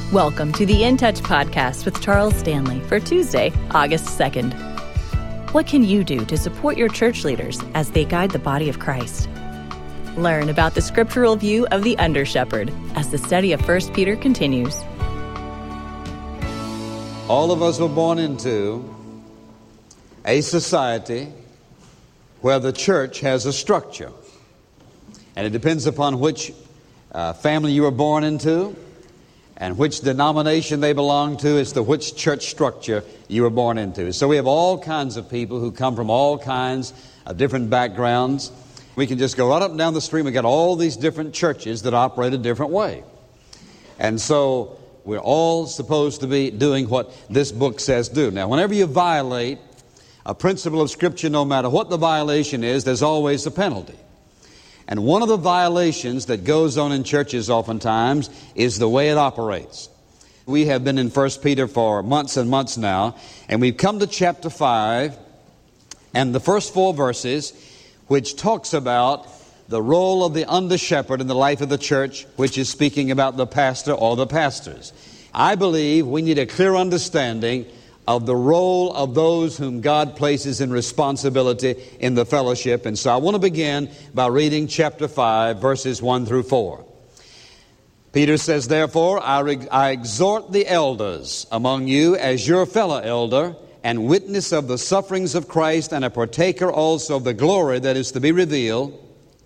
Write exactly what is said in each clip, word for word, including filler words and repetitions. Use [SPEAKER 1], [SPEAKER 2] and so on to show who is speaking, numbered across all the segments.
[SPEAKER 1] Welcome to the In Touch podcast with Charles Stanley for Tuesday, August second. What can you do to support your church leaders as they guide the body of Christ? Learn about the scriptural view of the under-shepherd as the study of First Peter continues.
[SPEAKER 2] All of us were born into a society where the church has a structure. And it depends upon which uh, family you were born into and which denomination they belong to as to which church structure you were born into. So we have all kinds of people who come from all kinds of different backgrounds. We can just go right up and down the street. We've got all these different churches that operate a different way. And so we're all supposed to be doing what this book says do. Now, whenever you violate a principle of Scripture, no matter what the violation is, there's always a penalty. And one of the violations that goes on in churches oftentimes is the way it operates. We have been in First Peter for months and months now, and we've come to chapter five, and the first four verses, which talks about the role of the under-shepherd in the life of the church, which is speaking about the pastor or the pastors. I believe we need a clear understanding of the role of those whom God places in responsibility in the fellowship. And so I want to begin by reading chapter five, verses one through four. Peter says, "Therefore, I, re- I exhort the elders among you as your fellow elder and witness of the sufferings of Christ and a partaker also of the glory that is to be revealed.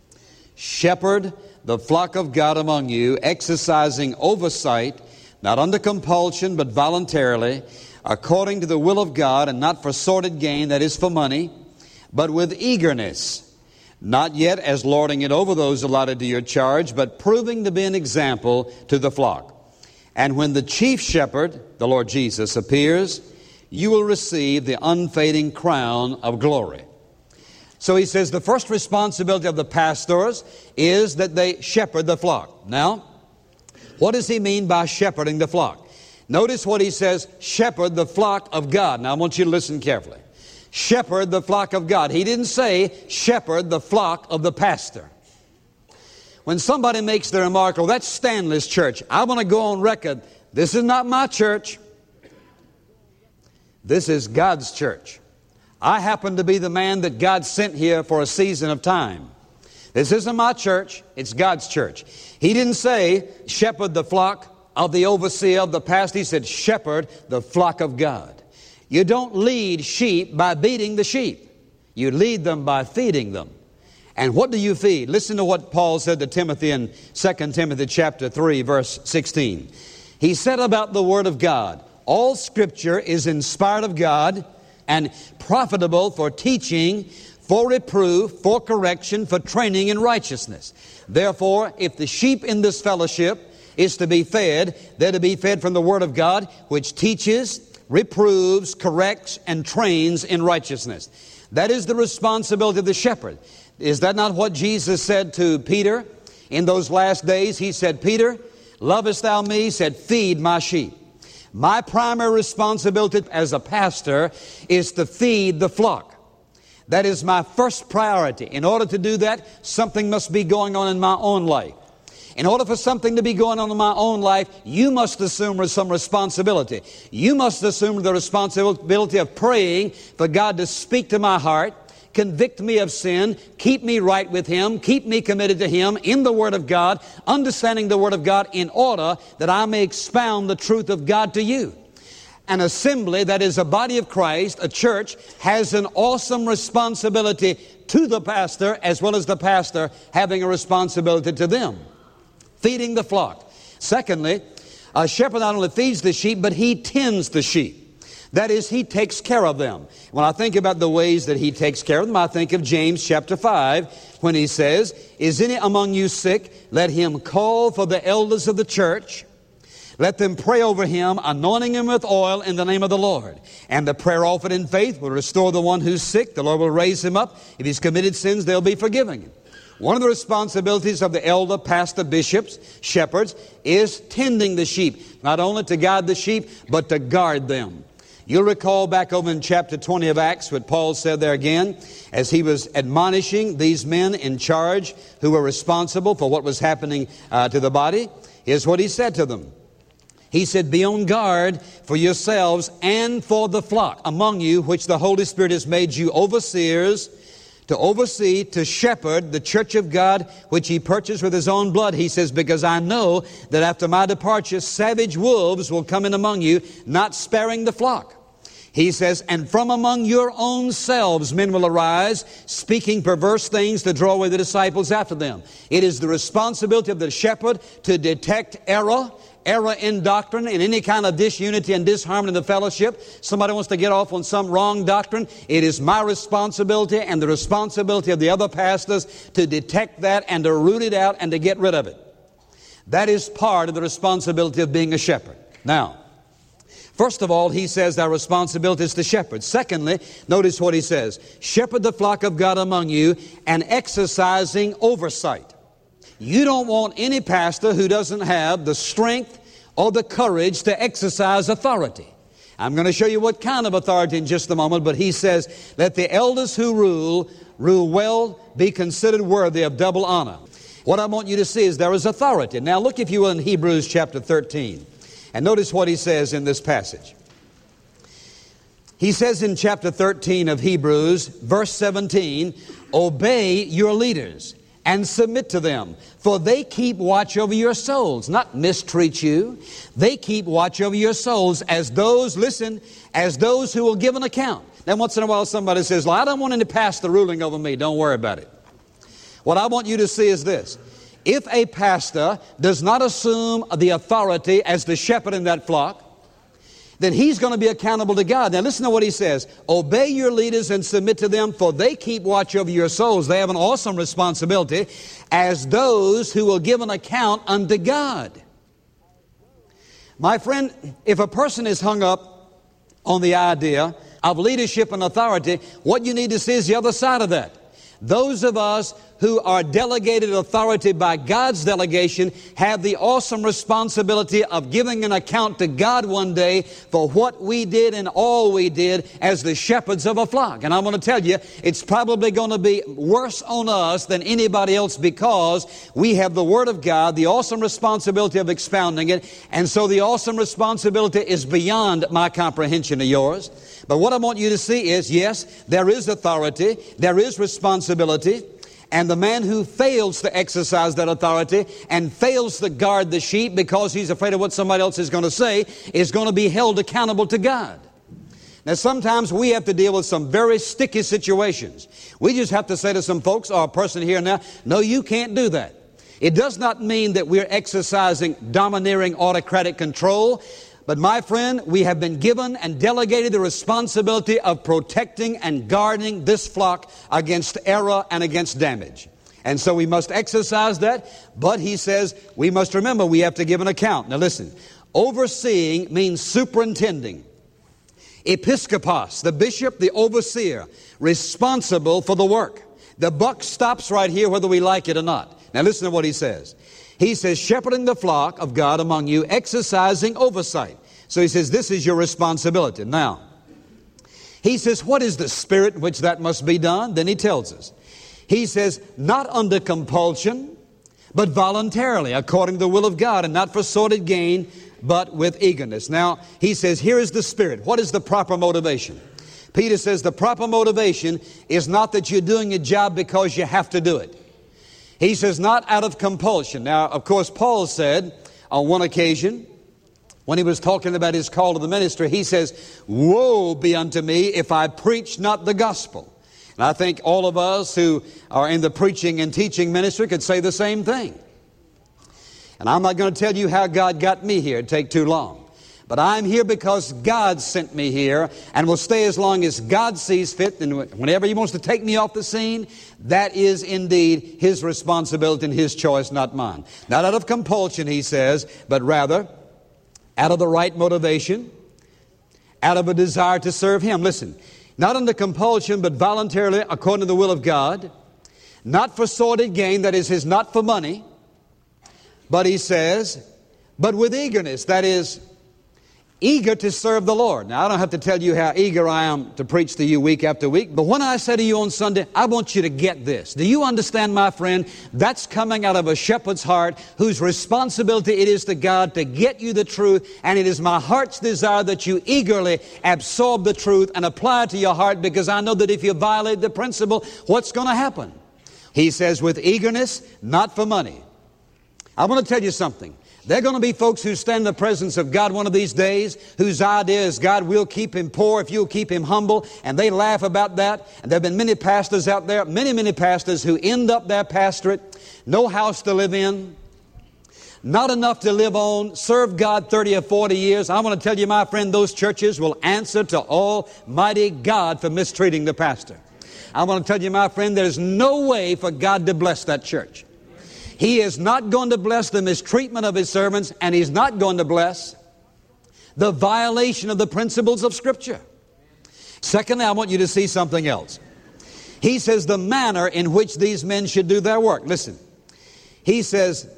[SPEAKER 2] Shepherd the flock of God among you, exercising oversight, not under compulsion, but voluntarily, according to the will of God, and not for sordid gain, that is for money, but with eagerness, not yet as lording it over those allotted to your charge, but proving to be an example to the flock. And when the chief shepherd, the Lord Jesus, appears, you will receive the unfading crown of glory." So he says the first responsibility of the pastors is that they shepherd the flock. Now, what does he mean by shepherding the flock? Notice what he says, shepherd the flock of God. Now I want you to listen carefully. Shepherd the flock of God. He didn't say shepherd the flock of the pastor. When somebody makes the remark, "Oh, that's Stanley's church," I want to go on record, this is not my church. This is God's church. I happen to be the man that God sent here for a season of time. This isn't my church, it's God's church. He didn't say shepherd the flock of the overseer, of the pastor. He said shepherd the flock of God. You don't lead sheep by beating the sheep. You lead them by feeding them. And what do you feed? Listen to what Paul said to Timothy in Second Timothy chapter three, verse sixteen. He said about the Word of God, "All Scripture is inspired of God and profitable for teaching, for reproof, for correction, for training in righteousness." Therefore, if the sheep in this fellowship is to be fed, they're to be fed from the Word of God, which teaches, reproves, corrects, and trains in righteousness. That is the responsibility of the shepherd. Is that not what Jesus said to Peter in those last days? He said, "Peter, lovest thou me?" He said, "Feed my sheep." My primary responsibility as a pastor is to feed the flock. That is my first priority. In order to do that, something must be going on in my own life. In order for something to be going on in my own life, you must assume some responsibility. You must assume the responsibility of praying for God to speak to my heart, convict me of sin, keep me right with Him, keep me committed to Him in the Word of God, understanding the Word of God in order that I may expound the truth of God to you. An assembly that is a body of Christ, a church, has an awesome responsibility to the pastor as well as the pastor having a responsibility to them. Feeding the flock. Secondly, a shepherd not only feeds the sheep, but he tends the sheep. That is, he takes care of them. When I think about the ways that he takes care of them, I think of James chapter five, when he says, "Is any among you sick? Let him call for the elders of the church. Let them pray over him, anointing him with oil in the name of the Lord. And the prayer offered in faith will restore the one who's sick. The Lord will raise him up. If he's committed sins, they'll be forgiven him." One of the responsibilities of the elder, pastor, bishops, shepherds, is tending the sheep. Not only to guide the sheep, but to guard them. You'll recall back over in chapter twenty of Acts what Paul said there again, as he was admonishing these men in charge who were responsible for what was happening uh, to the body. Here's what he said to them. He said, be on guard for yourselves and for the flock among you, which the Holy Spirit has made you overseers, to oversee, to shepherd the church of God, which He purchased with His own blood. He says, because I know that after my departure, savage wolves will come in among you, not sparing the flock. He says, and from among your own selves men will arise, speaking perverse things to draw away the disciples after them. It is the responsibility of the shepherd to detect error, error in doctrine, and any kind of disunity and disharmony in the fellowship. Somebody wants to get off on some wrong doctrine. It is my responsibility and the responsibility of the other pastors to detect that and to root it out and to get rid of it. That is part of the responsibility of being a shepherd. Now, first of all, he says our responsibility is to shepherd. Secondly, notice what he says. Shepherd the flock of God among you and exercising oversight. You don't want any pastor who doesn't have the strength or the courage to exercise authority. I'm going to show you what kind of authority in just a moment, but he says, let the elders who rule, rule well, be considered worthy of double honor. What I want you to see is there is authority. Now look, if you will, in Hebrews chapter thirteen. And notice what he says in this passage. He says in chapter thirteen of Hebrews, verse seventeen, obey your leaders and submit to them, for they keep watch over your souls, not mistreat you. They keep watch over your souls as those, listen, as those who will give an account. Then once in a while somebody says, well, I don't want any pastor ruling over me. Don't worry about it. What I want you to see is this. If a pastor does not assume the authority as the shepherd in that flock, then he's going to be accountable to God. Now listen to what he says. Obey your leaders and submit to them, for they keep watch over your souls. They have an awesome responsibility as those who will give an account unto God. My friend, if a person is hung up on the idea of leadership and authority, what you need to see is the other side of that. Those of us who are delegated authority by God's delegation have the awesome responsibility of giving an account to God one day for what we did and all we did as the shepherds of a flock. And I'm going to tell you, it's probably going to be worse on us than anybody else because we have the Word of God, the awesome responsibility of expounding it, and so the awesome responsibility is beyond my comprehension of yours. But what I want you to see is, yes, there is authority, there is responsibility, and the man who fails to exercise that authority and fails to guard the sheep because he's afraid of what somebody else is going to say is going to be held accountable to God. Now, sometimes we have to deal with some very sticky situations. We just have to say to some folks or a person here and now, no, you can't do that. It does not mean that we're exercising domineering autocratic control. But my friend, we have been given and delegated the responsibility of protecting and guarding this flock against error and against damage. And so we must exercise that. But he says we must remember we have to give an account. Now listen, overseeing means superintending. Episkopos, the bishop, the overseer, responsible for the work. The buck stops right here whether we like it or not. Now listen to what he says. He says, shepherding the flock of God among you, exercising oversight. So he says, this is your responsibility. Now, he says, what is the spirit in which that must be done? Then he tells us. He says, not under compulsion, but voluntarily, according to the will of God, and not for sordid gain, but with eagerness. Now, he says, here is the spirit. What is the proper motivation? Peter says, the proper motivation is not that you're doing a job because you have to do it. He says, not out of compulsion. Now, of course, Paul said on one occasion, when he was talking about his call to the ministry, he says, woe be unto me if I preach not the gospel. And I think all of us who are in the preaching and teaching ministry could say the same thing. And I'm not going to tell you how God got me here. It'd take too long. But I'm here because God sent me here and will stay as long as God sees fit. And whenever He wants to take me off the scene, that is indeed His responsibility and His choice, not mine. Not out of compulsion, he says, but rather out of the right motivation, out of a desire to serve Him. Listen, not under compulsion, but voluntarily according to the will of God, not for sordid gain, that is, His not for money, but he says, but with eagerness, that is, eager to serve the Lord. Now, I don't have to tell you how eager I am to preach to you week after week, but when I say to you on Sunday, I want you to get this. Do you understand, my friend? That's coming out of a shepherd's heart whose responsibility it is to God to get you the truth, and it is my heart's desire that you eagerly absorb the truth and apply it to your heart, because I know that if you violate the principle, what's going to happen? He says, with eagerness, not for money. I want to tell you something. There are going to be folks who stand in the presence of God one of these days whose idea is God will keep him poor if you'll keep him humble, and they laugh about that. And there have been many pastors out there, many, many pastors who end up their pastorate, no house to live in, not enough to live on, serve God thirty or forty years. I want to tell you, my friend, those churches will answer to Almighty God for mistreating the pastor. I want to tell you, my friend, there's no way for God to bless that church. He is not going to bless the mistreatment of his servants, and he's not going to bless the violation of the principles of Scripture. Secondly, I want you to see something else. He says the manner in which these men should do their work. Listen, he says,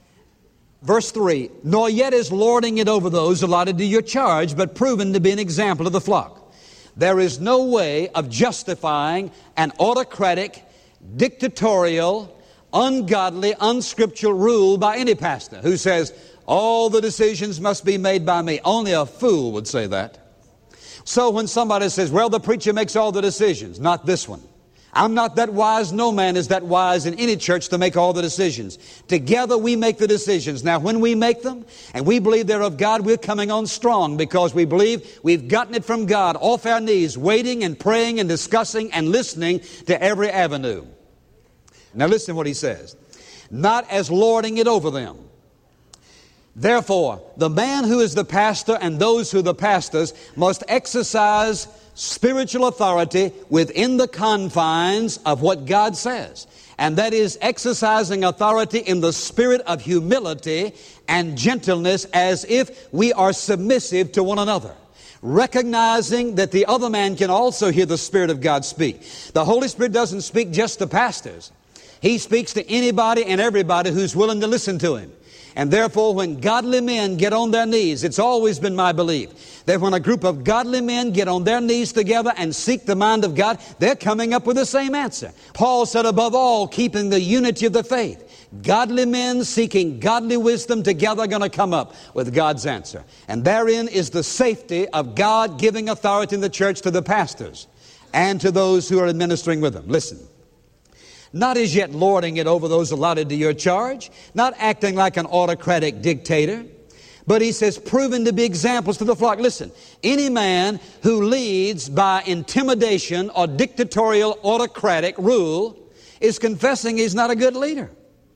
[SPEAKER 2] verse three, nor yet is lording it over those allotted to your charge, but proven to be an example of the flock. There is no way of justifying an autocratic, dictatorial, ungodly, unscriptural rule by any pastor who says, all the decisions must be made by me. Only a fool would say that. So when somebody says, well, the preacher makes all the decisions, not this one. I'm not that wise. No man is that wise in any church to make all the decisions. Together we make the decisions. Now, when we make them and we believe they're of God, we're coming on strong because we believe we've gotten it from God off our knees, waiting and praying and discussing and listening to every avenue. Now listen to what he says. Not as lording it over them. Therefore, the man who is the pastor and those who are the pastors must exercise spiritual authority within the confines of what God says. And that is exercising authority in the spirit of humility and gentleness, as if we are submissive to one another. Recognizing that the other man can also hear the Spirit of God speak. The Holy Spirit doesn't speak just to pastors. He speaks to anybody and everybody who's willing to listen to him. And therefore, when godly men get on their knees, it's always been my belief that when a group of godly men get on their knees together and seek the mind of God, they're coming up with the same answer. Paul said, above all, keeping the unity of the faith. Godly men seeking godly wisdom together are going to come up with God's answer. And therein is the safety of God giving authority in the church to the pastors and to those who are administering with them. Listen. Not as yet lording it over those allotted to your charge, not acting like an autocratic dictator, but he says proven to be examples to the flock. Listen, any man who leads by intimidation or dictatorial autocratic rule is confessing he's not a good leader.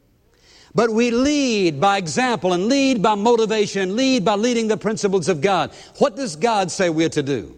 [SPEAKER 2] But we lead by example and lead by motivation and lead by leading the principles of God. What does God say we're to do?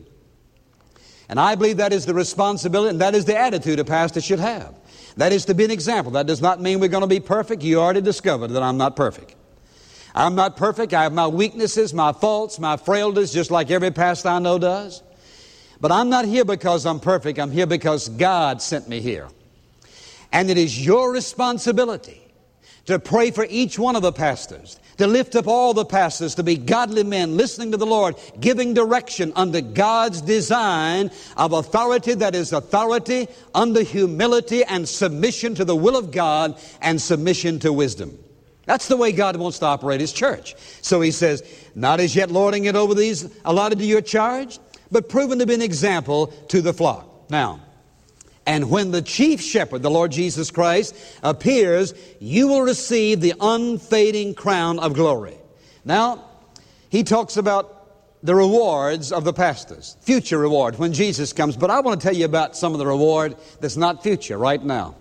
[SPEAKER 2] And I believe that is the responsibility and that is the attitude a pastor should have. That is to be an example. That does not mean we're going to be perfect. You already discovered that I'm not perfect. I'm not perfect. I have my weaknesses, my faults, my frailties, just like every pastor I know does. But I'm not here because I'm perfect. I'm here because God sent me here. And it is your responsibility to pray for each one of the pastors, to lift up all the pastors, to be godly men, listening to the Lord, giving direction under God's design of authority that is authority under humility and submission to the will of God and submission to wisdom. That's the way God wants to operate His church. So He says, not as yet lording it over these allotted to your charge, but proven to be an example to the flock. Now, and when the chief shepherd, the Lord Jesus Christ, appears, you will receive the unfading crown of glory. Now, he talks about the rewards of the pastors, future reward when Jesus comes. But I want to tell you about some of the reward that's not future right now.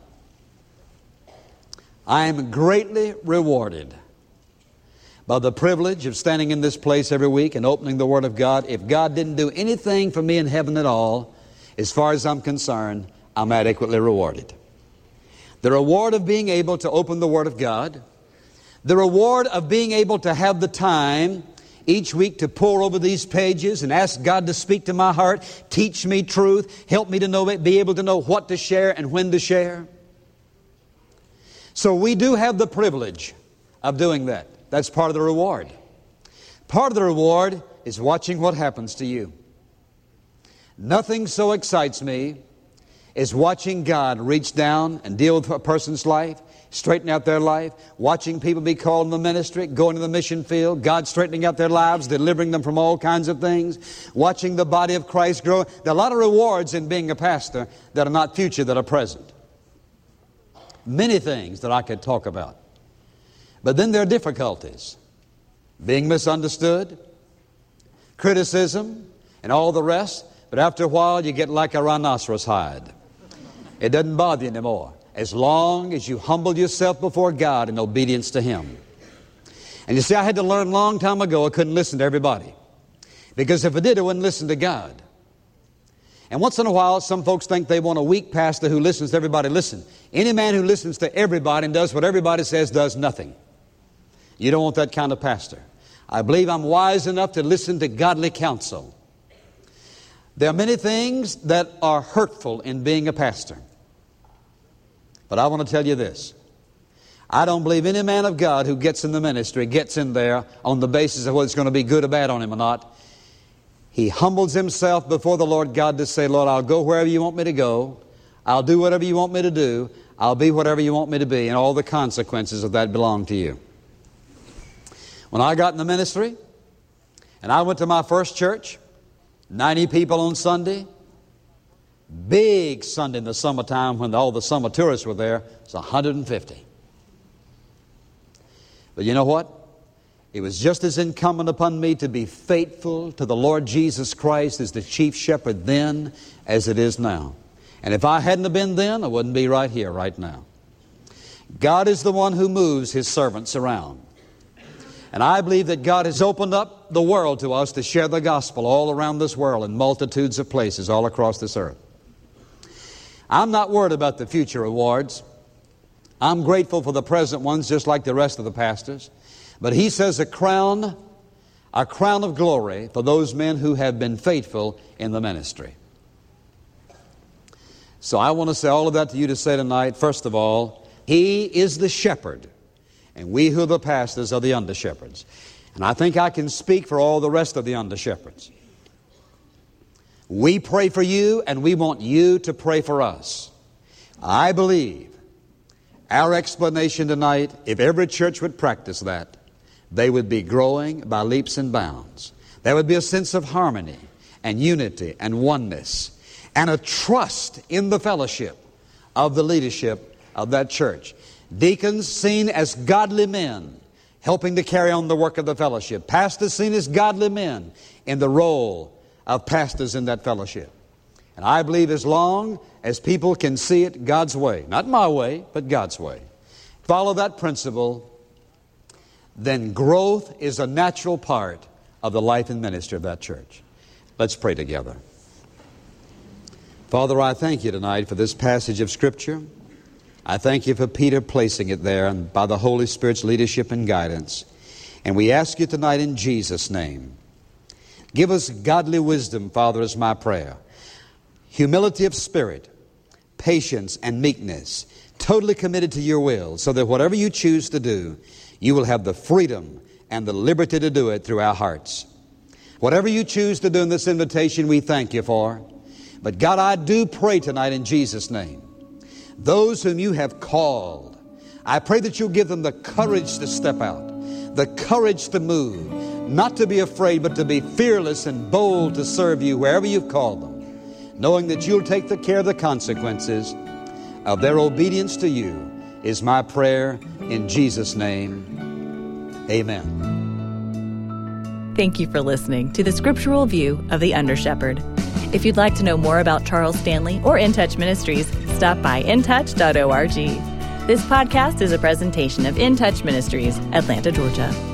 [SPEAKER 2] I am greatly rewarded by the privilege of standing in this place every week and opening the Word of God. If God didn't do anything for me in heaven at all, as far as I'm concerned, I'm adequately rewarded. The reward of being able to open the Word of God, the reward of being able to have the time each week to pore over these pages and ask God to speak to my heart, teach me truth, help me to know, be able to know what to share and when to share. So we do have the privilege of doing that. That's part of the reward. Part of the reward is watching what happens to you. Nothing so excites me as watching God reach down and deal with a person's life, straighten out their life, watching people be called in the ministry, going to the mission field, God straightening out their lives, delivering them from all kinds of things, watching the body of Christ grow. There are a lot of rewards in being a pastor that are not future, that are present. Many things that I could talk about. But then there are difficulties. Being misunderstood, criticism, and all the rest. But after a while, you get like a rhinoceros hide. It doesn't bother you anymore, as long as you humble yourself before God in obedience to Him. And you see, I had to learn a long time ago I couldn't listen to everybody. Because if I did, I wouldn't listen to God. And once in a while, some folks think they want a weak pastor who listens to everybody. Listen, any man who listens to everybody and does what everybody says does nothing. You don't want that kind of pastor. I believe I'm wise enough to listen to godly counsel. There are many things that are hurtful in being a pastor. But I want to tell you this. I don't believe any man of God who gets in the ministry gets in there on the basis of whether it's going to be good or bad on him or not. He humbles himself before the Lord God to say, Lord, I'll go wherever you want me to go. I'll do whatever you want me to do. I'll be whatever you want me to be. And all the consequences of that belong to you. When I got in the ministry, and I went to my first church, ninety people on Sunday, big Sunday in the summertime when all the summer tourists were there, it's one hundred fifty. But you know what? It was just as incumbent upon me to be faithful to the Lord Jesus Christ as the chief shepherd then as it is now. And if I hadn't have been then, I wouldn't be right here right now. God is the one who moves His servants around. And I believe that God has opened up the world to us to share the gospel all around this world in multitudes of places all across this earth. I'm not worried about the future rewards. I'm grateful for the present ones just like the rest of the pastors. But He says a crown, a crown of glory for those men who have been faithful in the ministry. So I want to say all of that to you to say tonight. First of all, He is the shepherd. And we who are the pastors are the under-shepherds. And I think I can speak for all the rest of the under-shepherds. We pray for you, and we want you to pray for us. I believe our explanation tonight, if every church would practice that, they would be growing by leaps and bounds. There would be a sense of harmony and unity and oneness and a trust in the fellowship of the leadership of that church. Deacons seen as godly men helping to carry on the work of the fellowship. Pastors seen as godly men in the role of pastors in that fellowship. And I believe as long as people can see it God's way, not my way, but God's way, follow that principle, then growth is a natural part of the life and ministry of that church. Let's pray together. Father, I thank you tonight for this passage of Scripture. I thank you for Peter placing it there and by the Holy Spirit's leadership and guidance. And we ask you tonight in Jesus' name, give us godly wisdom, Father, is my prayer. Humility of spirit, patience and meekness, totally committed to your will, so that whatever you choose to do, you will have the freedom and the liberty to do it through our hearts. Whatever you choose to do in this invitation, we thank you for. But God, I do pray tonight in Jesus' name, those whom you have called, I pray that you'll give them the courage to step out, the courage to move, not to be afraid, but to be fearless and bold to serve you wherever you've called them, knowing that you'll take the care of the consequences of their obedience to you is my prayer in Jesus' name. Amen.
[SPEAKER 1] Thank you for listening to the Scriptural View of the Under Shepherd. If you'd like to know more about Charles Stanley or In Touch Ministries, stop by in touch dot org. This podcast is a presentation of In Touch Ministries, Atlanta, Georgia.